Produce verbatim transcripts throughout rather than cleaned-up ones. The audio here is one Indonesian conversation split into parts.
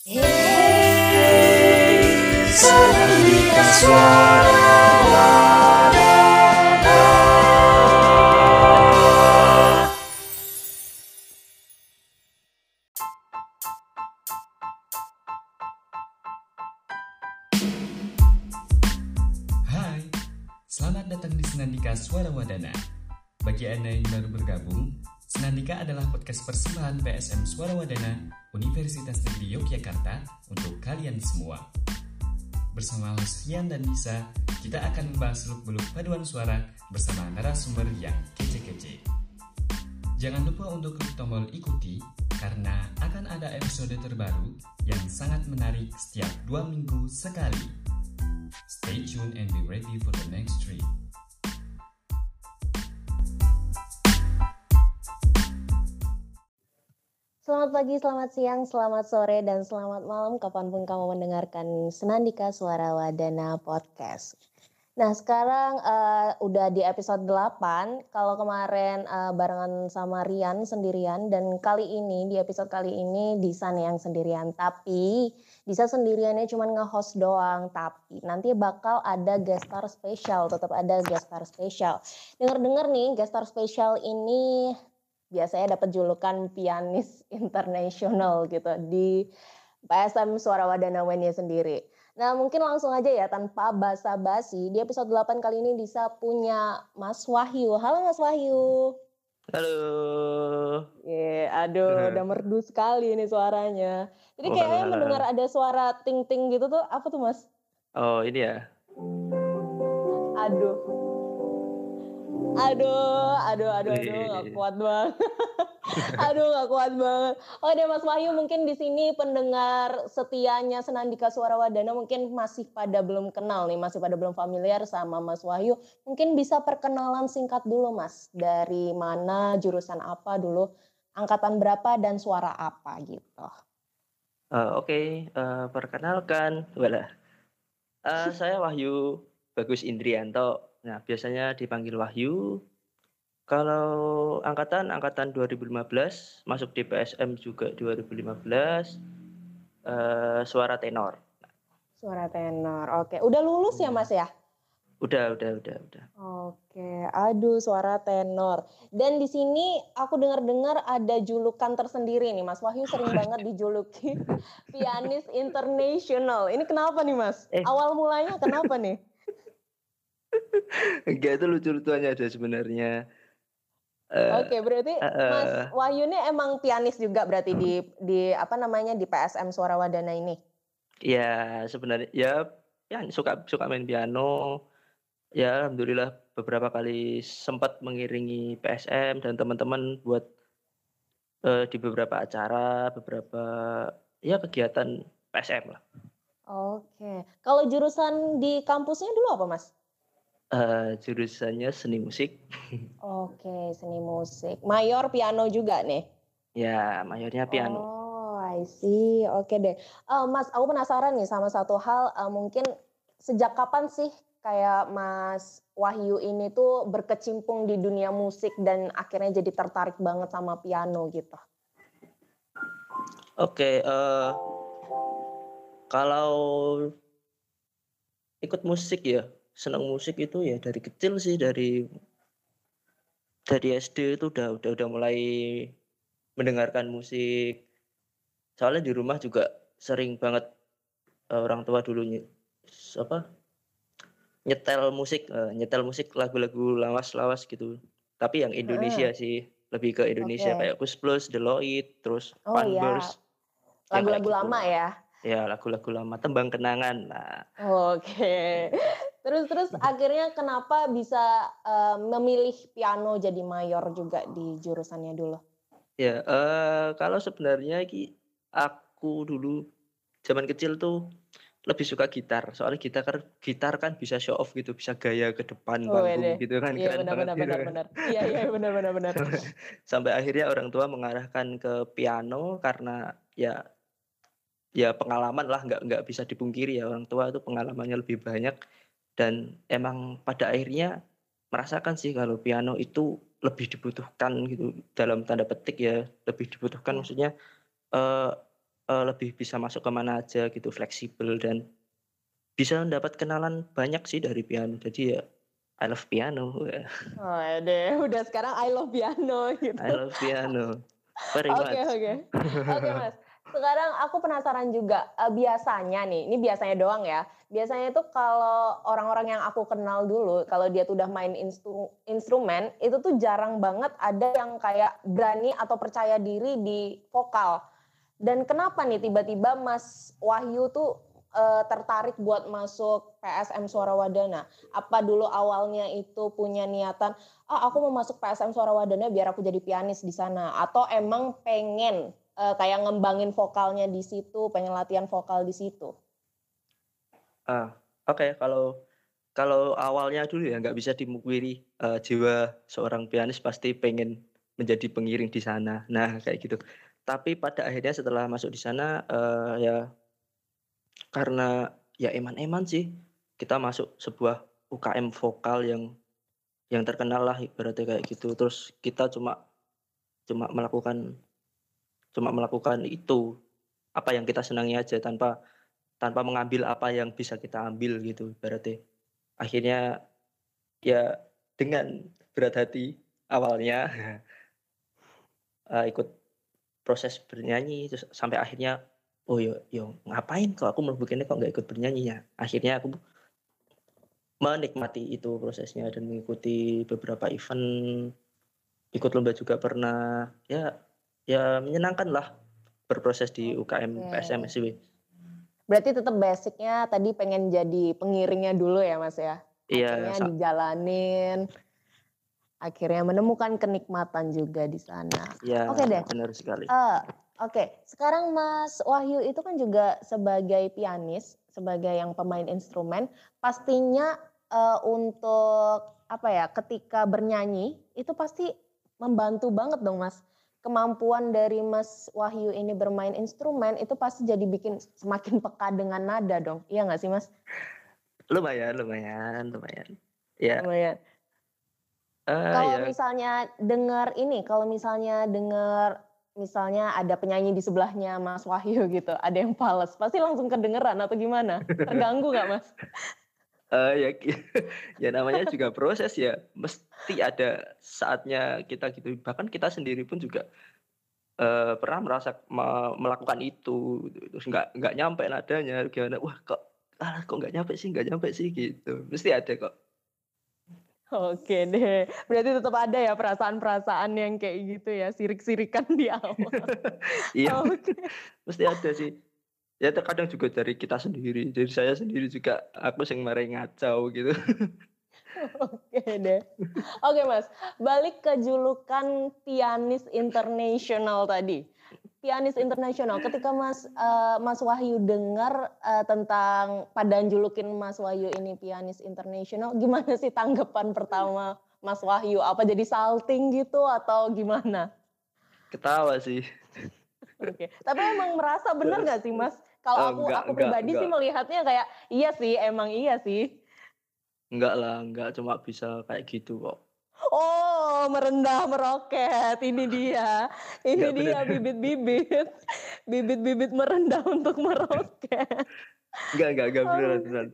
Hey, Senandika Suara Wadana. Hai, selamat datang di Senandika Suara Wadana. Bagi Anda yang baru bergabung, Senandika adalah podcast persembahan P S M Suara Wadana Universitas Negeri Yogyakarta untuk kalian semua. Bersama host Rian dan Nisa, kita akan membahas seluk-beluk paduan suara bersama narasumber yang kece-kece. Jangan lupa untuk klik tombol ikuti karena akan ada episode terbaru yang sangat menarik setiap dua minggu sekali. Stay tuned and be ready for the next trip. Selamat pagi, selamat siang, selamat sore, dan selamat malam kapanpun kamu mendengarkan Senandika Suara Wadana Podcast. Nah sekarang uh, udah di episode delapan, kalau kemarin uh, barengan sama Rian sendirian, dan kali ini di episode kali ini Disa nih yang sendirian. Tapi Disa sendiriannya cuma nge-host doang, tapi nanti bakal ada guest star spesial, tetap ada guest star spesial. Dengar-dengar nih guest star spesial ini biasanya dapat julukan pianis internasional gitu di P S M Suara Wadana U N Y sendiri. Nah mungkin langsung aja ya tanpa basa-basi, di episode delapan kali ini Disa punya Mas Wahyu. Halo Mas Wahyu. Halo. Yeah, aduh udah merdu sekali ini suaranya. Jadi Oh, kayaknya halo, halo. mendengar ada suara ting-ting gitu tuh, apa tuh Mas? Oh ini ya. Aduh. Aduh, aduh, aduh, aduh, gak kuat banget. Aduh, gak kuat banget. Oh deh Mas Wahyu, mungkin di sini pendengar setianya Senandika Suara Wadana mungkin masih pada belum kenal nih, masih pada belum familiar sama Mas Wahyu. Mungkin bisa perkenalan singkat dulu Mas, dari mana, jurusan apa dulu, angkatan berapa, dan suara apa gitu. Uh, Oke, okay. uh, perkenalkan, walah. Uh, saya Wahyu Bagus Indrianto. Nah, biasanya dipanggil Wahyu. Kalau angkatan, angkatan dua ribu lima belas, masuk di P S M juga dua ribu lima belas, uh, suara tenor. Suara tenor, oke. Udah lulus ya Mas ya? Udah, udah, udah, udah. Oke, aduh suara tenor. Dan di sini aku dengar-dengar ada julukan tersendiri nih, Mas Wahyu sering banget dijuluki pianis internasional. Ini kenapa nih Mas? Eh. Awal mulanya kenapa nih? Enggak, itu lucu-lucuannya ada sebenarnya. Uh, Oke, berarti uh, Mas Wahyu ini emang pianis juga berarti di di apa namanya di P S M Suara Wadana ini? Ya sebenarnya ya, ya suka suka main piano. Ya alhamdulillah beberapa kali sempat mengiringi P S M dan teman-teman buat uh, di beberapa acara, beberapa ya kegiatan P S M lah. Oke, kalau jurusan di kampusnya dulu apa Mas? Uh, jurusannya seni musik. Oke, seni musik. Mayor piano juga nih? Ya, mayornya piano. Oh, I see. Oke deh. Uh, Mas, aku penasaran nih sama satu hal. Uh, mungkin sejak kapan sih kayak Mas Wahyu ini tuh berkecimpung di dunia musik dan akhirnya jadi tertarik banget sama piano gitu? Oke, uh, kalau ikut musik ya, senang musik itu ya dari kecil sih, dari dari S D itu udah udah udah mulai mendengarkan musik. Soalnya di rumah juga sering banget uh, orang tua dulunya apa nyetel musik uh, nyetel musik lagu-lagu lawas-lawas gitu. Tapi yang Indonesia uh. sih, lebih ke Indonesia, okay. Kayak Kus Plus, Deloitte, terus oh, Funburst. Ya. Lagu-lagu gitu lama ya? Ya lagu-lagu lama, Tembang Kenangan. Nah. Oke. Okay. Terus terus akhirnya kenapa bisa uh, memilih piano jadi mayor juga di jurusannya dulu? Ya, uh, kalau sebenarnya aku dulu zaman kecil tuh lebih suka gitar. Soalnya gitar kan gitar kan bisa show off gitu, bisa gaya ke depan oh, panggung iya gitu kan, iya, keren benar, banget benar, gitu. Benar benar Iya iya benar benar benar. Sampai, sampai akhirnya orang tua mengarahkan ke piano karena ya ya pengalaman lah, nggak nggak bisa dipungkiri ya, orang tua itu pengalamannya lebih banyak dan emang pada akhirnya merasakan sih kalau piano itu lebih dibutuhkan gitu, dalam tanda petik ya, lebih dibutuhkan. Ya. Maksudnya uh, uh, lebih bisa masuk kemana aja gitu, fleksibel dan bisa mendapat kenalan banyak sih dari piano. Jadi ya I love piano. Oh deh, udah sekarang I love piano gitu. I love piano. Very Oke much. oke oke Mas. Sekarang aku penasaran juga uh, biasanya nih, ini biasanya doang ya. Biasanya itu kalau orang-orang yang aku kenal dulu, kalau dia tuh udah main instru- instrumen, itu tuh jarang banget ada yang kayak berani atau percaya diri di vokal. Dan kenapa nih tiba-tiba Mas Wahyu tuh uh, tertarik buat masuk P S M Suara Wadana? Apa dulu awalnya itu punya niatan, ah aku mau masuk P S M Suara Wadana biar aku jadi pianis di sana, atau emang pengen uh, kayak ngembangin vokalnya di situ, pengen latihan vokal di situ? Ah, oke okay. kalau kalau awalnya dulu ya nggak bisa dimungkiri uh, jiwa seorang pianis pasti pengen menjadi pengiring di sana. Nah kayak gitu. Tapi pada akhirnya setelah masuk di sana uh, ya karena ya eman-eman sih kita masuk sebuah U K M vokal yang yang terkenal lah ibaratnya kayak gitu. Terus kita cuma cuma melakukan cuma melakukan itu apa yang kita senangi aja tanpa tanpa mengambil apa yang bisa kita ambil gitu ibaratnya. Akhirnya ya dengan berat hati awalnya uh, ikut proses bernyanyi terus sampai akhirnya oh yo yo ngapain kalau aku melakukannya kok nggak ikut bernyanyi ya. Akhirnya aku menikmati itu prosesnya dan mengikuti beberapa event, ikut lomba juga pernah. Ya ya menyenangkan lah berproses di U K M P S M S W. Berarti tetap basicnya tadi pengen jadi pengiringnya dulu ya Mas ya? Akhirnya Iya, dijalanin, akhirnya menemukan kenikmatan juga di sana. ya Oke deh. benar sekali. Uh, Oke, okay. Sekarang Mas Wahyu itu kan juga sebagai pianis, sebagai yang pemain instrumen, pastinya uh, untuk apa ya, ketika bernyanyi itu pasti membantu banget dong Mas. Kemampuan dari Mas Wahyu ini bermain instrumen itu pasti jadi bikin semakin peka dengan nada dong, iya nggak sih Mas? Lumayan, lumayan, lumayan. Ya. Lumayan. Uh, kalau ya. misalnya dengar ini, kalau misalnya dengar misalnya ada penyanyi di sebelahnya Mas Wahyu gitu, ada yang fales, pasti langsung kedengeran atau gimana? Terganggu nggak Mas? Uh, ya, ya namanya juga proses ya, mesti ada saatnya kita gitu. Bahkan kita sendiri pun juga uh, pernah merasa me- melakukan itu, terus nggak nggak nyampe nadanya, gimana? Wah kok, ah, kok nggak nyampe sih, nggak nyampe sih gitu. Mesti ada kok. Oke deh, berarti tetap ada ya perasaan-perasaan yang kayak gitu ya, sirik-sirikan di awal. Iya, Oke. mesti ada sih. Ya terkadang juga dari kita sendiri, dari saya sendiri juga aku sing mari ngacau gitu. Oke deh. Oke Mas, balik ke julukan pianis internasional tadi. Pianis internasional, ketika Mas uh, Mas Wahyu dengar uh, tentang padaan julukin Mas Wahyu ini pianis internasional, gimana sih tanggapan pertama Mas Wahyu? Apa jadi salting gitu atau gimana? Ketawa sih. Oke, tapi emang merasa benar nggak sih Mas? Kalau Oh, aku enggak, aku enggak, pribadi enggak. sih melihatnya kayak iya sih, emang iya sih. Enggak lah, enggak cuma bisa kayak gitu kok. Oh, merendah meroket. Ini dia. Ini Enggak bener. dia bibit-bibit. Bibit-bibit merendah untuk meroket. Enggak, enggak, enggak beneran, Oh. beneran.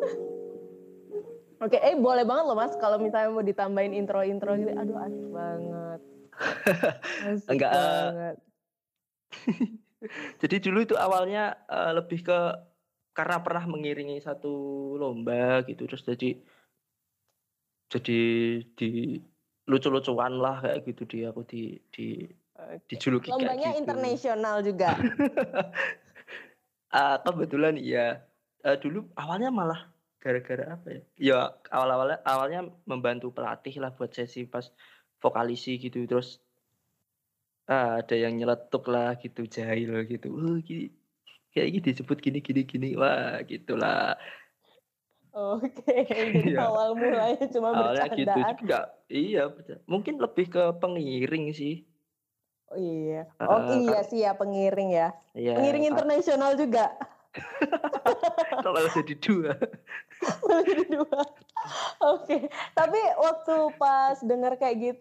Oke, eh boleh banget loh Mas kalau misalnya mau ditambahin intro-intro gitu. Aduh, asik banget. Asik Enggak. Uh, banget. Jadi dulu itu awalnya uh, lebih ke karena pernah mengiringi satu lomba gitu, terus jadi jadi di lucu-lucuan lah kayak gitu di aku di di Oke. dijuluki kayak Lombanya gitu. internasional juga. uh, kebetulan iya. Uh, dulu awalnya malah gara-gara apa ya? Ya awal-awalnya awalnya membantu pelatih lah buat sesi pas vokalisi gitu, terus ah, ada yang nyeletuk lah gitu, jahil gitu. Oh, gini, kayak gini disebut gini gini gini. Wah, gitulah. Oke, jadi Iya. awal mulanya cuma Awalnya gitu bercandaan. juga. Iya, bercanda. Mungkin lebih ke pengiring sih. Oh iya. Oh Uh, iya kar- sih ya pengiring ya. Iya, Pengiring kar- internasional juga. kok malah jadi dua. Malah jadi dua. Oke, tapi waktu pas dengar kayak gitu,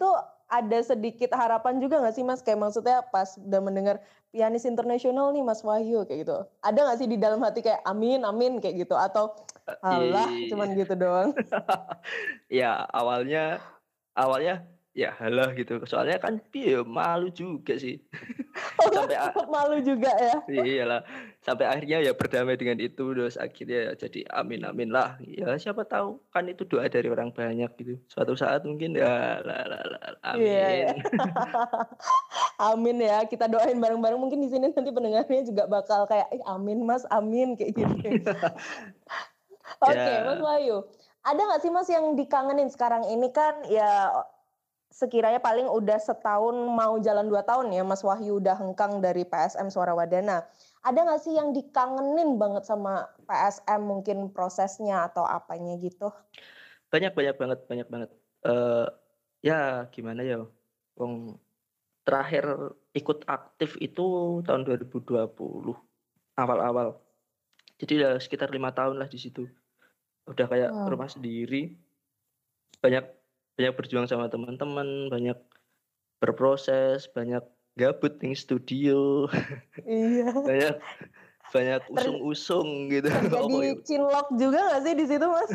ada sedikit harapan juga nggak sih Mas? Kayak maksudnya pas udah mendengar pianis internasional nih Mas Wahyu kayak gitu. Ada nggak sih di dalam hati kayak amin amin kayak gitu atau alah I cuman gitu doang? ya awalnya awalnya ya halah gitu. Soalnya kan piye malu juga sih. Oh Sampai a sempet malu juga ya? iyalah, sampai akhirnya ya berdamai dengan itu, terus akhirnya ya jadi amin amin lah. Ya siapa tahu kan itu doa dari orang banyak gitu. Suatu saat mungkin ya lah lah lah Iya ya. amin. Amin ya, kita doain bareng-bareng mungkin di sini nanti pendengarnya juga bakal kayak, "Eh, amin Mas, amin," kayak gitu. Oke, Mas Ya, Wahyu, ada nggak sih Mas yang dikangenin sekarang ini kan ya sekiranya paling udah setahun mau jalan dua tahun ya Mas Wahyu udah hengkang dari P S M Suara Wadana. Ada nggak sih yang dikangenin banget sama P S M mungkin prosesnya atau apanya gitu? banyak banyak banget banyak banget. Eee, ya gimana ya, wong terakhir ikut aktif itu tahun dua ribu dua puluh awal-awal. Jadi ya sekitar lima tahun lah di situ. Udah kayak Wow. rumah sendiri, banyak banyak berjuang sama teman-teman, banyak berproses, banyak gabut di studio, Iya. banyak banyak Ter usung-usung gitu. Oh, terjadi ya. cinlok juga nggak sih di situ Mas?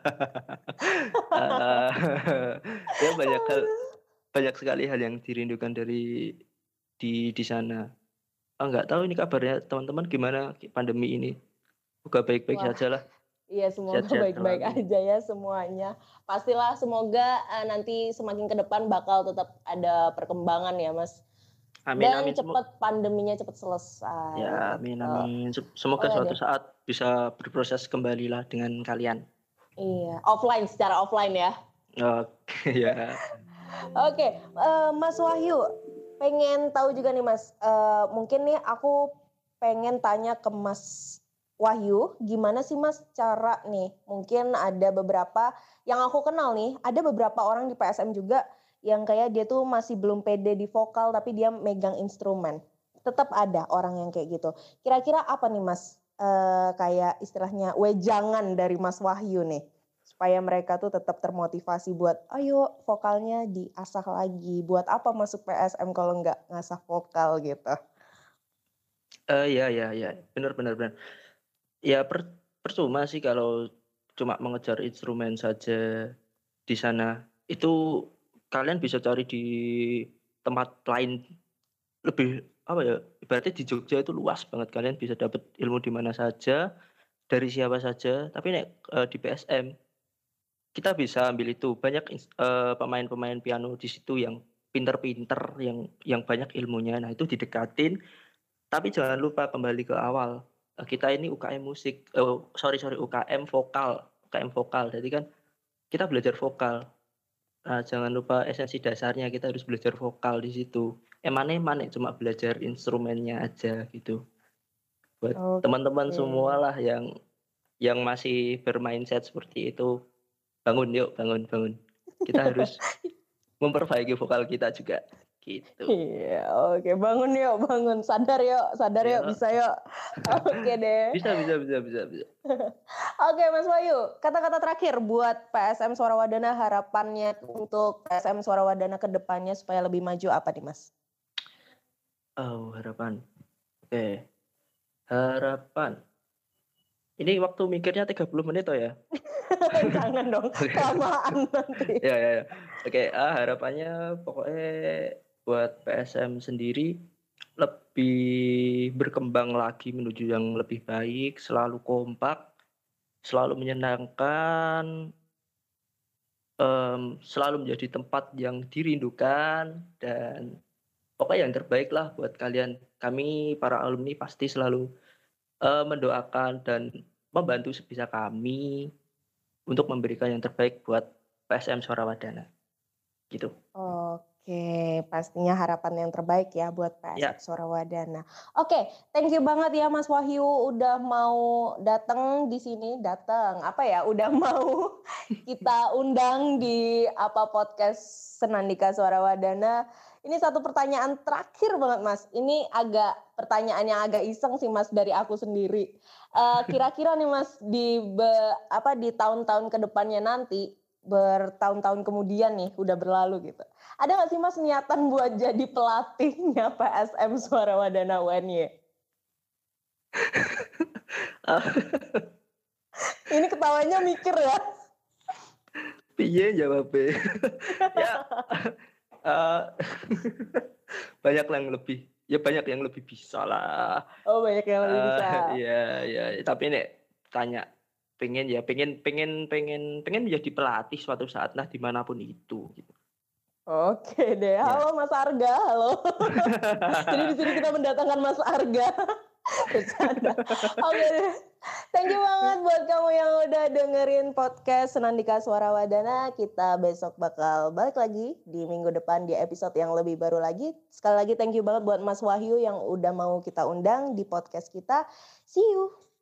Eee, ya banyak hal banyak sekali hal yang dirindukan dari di di sana. Ah, nggak tahu ini kabarnya teman-teman gimana pandemi ini? Semoga baik-baik Wah. saja lah, Iya semoga sehat-sehat baik-baik selalu. aja ya semuanya. Pastilah semoga uh, nanti semakin ke depan bakal tetap ada perkembangan ya Mas. Amin Dan amin semo cepet pandeminya cepet selesai ya amin gitu. amin. Se semoga Boleh suatu deh. saat bisa berproses kembalilah dengan kalian. Iya, offline secara offline ya. Oke, ya. Oke, eh, Mas Wahyu, pengen tahu juga nih Mas. Eh, mungkin nih aku pengen tanya ke Mas Wahyu, gimana sih Mas cara nih? Mungkin ada beberapa yang aku kenal nih, ada beberapa orang di P S M juga yang kayak dia tuh masih belum pede di vokal tapi dia megang instrumen. Tetap ada orang yang kayak gitu. Kira-kira apa nih Mas? Eh, kayak istilahnya wejangan dari Mas Wahyu nih supaya mereka tuh tetap termotivasi buat ayo vokalnya diasah lagi. Buat apa masuk P S M kalau nggak ngasah vokal gitu. Eee, ya ya ya, benar benar benar. Ya per percuma sih kalau cuma mengejar instrumen saja di sana. Itu kalian bisa cari di tempat lain lebih, apa ya, ibaratnya di Jogja itu luas banget, kalian bisa dapat ilmu di mana saja, dari siapa saja. Tapi nek, eee, di P S M kita bisa ambil itu, banyak ins eee, pemain-pemain piano di situ yang pinter-pinter, yang yang banyak ilmunya. Nah itu didekatin, tapi jangan lupa kembali ke awal, eee, kita ini U K M musik, eee, sorry sorry U K M vokal U K M vokal. Jadi kan kita belajar vokal. Nah jangan lupa esensi dasarnya, kita harus belajar vokal di situ. Eman-eman nek cuma belajar instrumennya aja gitu. Buat teman-teman Oke. semualah yang yang masih ber-mindset seperti itu, bangun yuk, bangun bangun. Kita harus memperbaiki vokal kita juga, gitu. Iya, oke. Bangun yuk, bangun. Sadar yuk, sadar yuk, Ya, bisa yuk. Oke deh. bisa bisa bisa bisa bisa. Oke Mas Wahyu, kata-kata terakhir buat P S M Suara Wadana, harapannya untuk P S M Suara Wadana ke depannya supaya lebih maju apa nih Mas? Oh, harapan. Oke, harapan. Ini waktu mikirnya tiga puluh menit toh ya? Jangan dong, Oke. kelamaan nanti. Ya ya ya. Oke, ah, harapannya pokoknya buat P S M sendiri lebih berkembang lagi menuju yang lebih baik, selalu kompak, selalu menyenangkan, mmm, selalu menjadi tempat yang dirindukan, dan pokoknya yang terbaik lah buat kalian. Kami para alumni pasti selalu, eee, mendoakan dan membantu sebisa kami untuk memberikan yang terbaik buat P S M Suara Wadana, gitu. Oke, pastinya harapan yang terbaik ya buat P S M Ya, Suara Wadana. Oke, thank you banget ya Mas Wahyu udah mau datang di sini, datang apa ya? Udah mau kita undang di apa podcast Senandika Suara Wadana. Ini satu pertanyaan terakhir banget Mas. Ini agak pertanyaan yang agak iseng sih Mas dari aku sendiri. Eh, kira-kira nih Mas di be- apa di tahun-tahun kedepannya nanti bertahun-tahun kemudian nih udah berlalu gitu. Ada nggak sih Mas niatan buat jadi pelatihnya P S M Suara Wadana U N Y? Ini ketawanya mikir ya. Piye jawabnya? Ya uh, banyak yang lebih ya banyak yang lebih bisa lah. Oh banyak yang lebih bisa. Uh, ya ya tapi nek tanya pengen ya pengen pengen pengen pengen menjadi pelatih suatu saat lah dimanapun itu. Gitu. Oke deh, halo ya. Mas Arga, halo. Jadi di sini kita mendatangkan Mas Arga. Bercanda. Oke deh. Thank you banget buat kamu yang udah dengerin podcast Senandika Suara Wadana. Kita besok bakal balik lagi di minggu depan di episode yang lebih baru lagi. Sekali lagi thank you banget buat Mas Wahyu yang udah mau kita undang di podcast kita. See you.